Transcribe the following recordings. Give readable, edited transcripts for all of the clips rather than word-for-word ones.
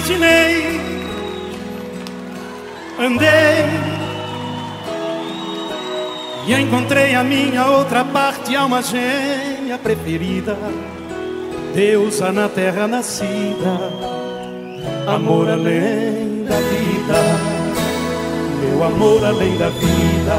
imaginei, andei e encontrei a minha outra parte, alma gêmea preferida, deusa na terra nascida, amor além da vida, meu amor além da vida.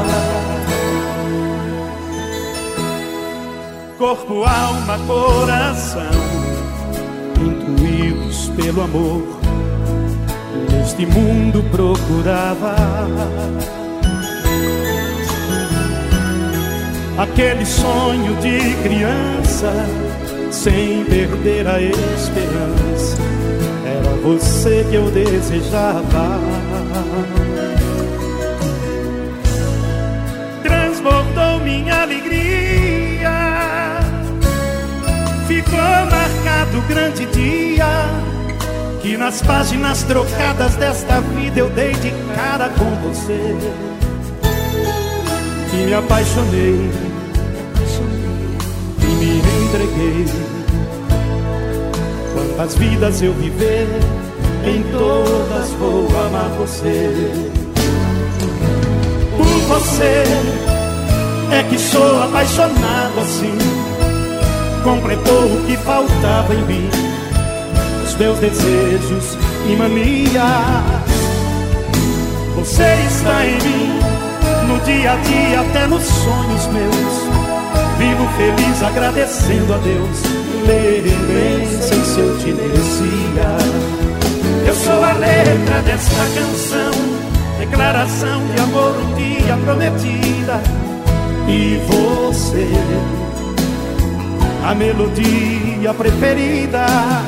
Corpo, alma, coração, intuídos pelo amor, neste mundo procurava aquele sonho de criança, sem perder a esperança. Era você que eu desejava. Transbordou minha alegria, ficou marcado o grande dia que nas páginas trocadas desta vida eu dei de cara com você. E me apaixonei e me entreguei. Quantas vidas eu viver, em todas vou amar você. Por você é que sou apaixonado assim. Completou o que faltava em mim, os meus desejos e manias. Você está em mim, no dia a dia, até nos sonhos meus. Vivo feliz agradecendo a Deus, lembrança se eu te merecia. Eu sou a letra desta canção, declaração de amor um dia prometida. E você, a melodia preferida.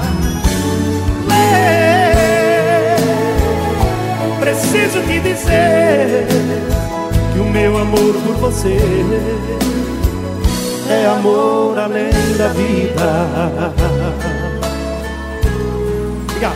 Preciso te dizer que o meu amor por você é amor além da vida. Obrigado.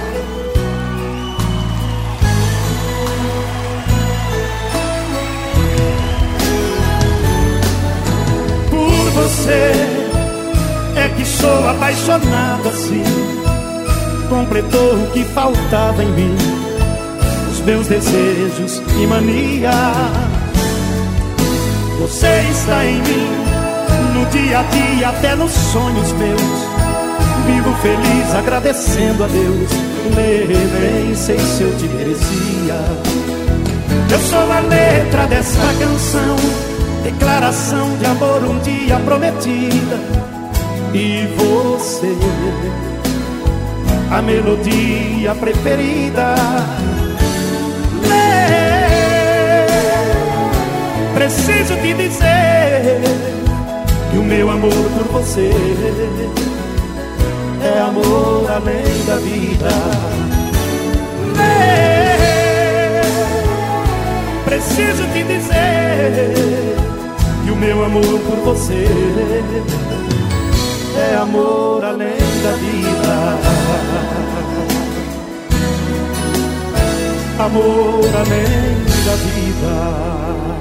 Por você é que sou apaixonado assim. Completou o que faltava em mim, os meus desejos e manias. Você está em mim, no dia a dia, até nos sonhos meus. Vivo feliz agradecendo a Deus, nem sei se eu te merecia. Eu sou a letra dessa canção, declaração de amor um dia prometida. E você, a melodia preferida. Preciso te dizer que o meu amor por você é amor além da vida. Preciso te dizer que o meu amor por você é amor além da vida. Amor além da vida.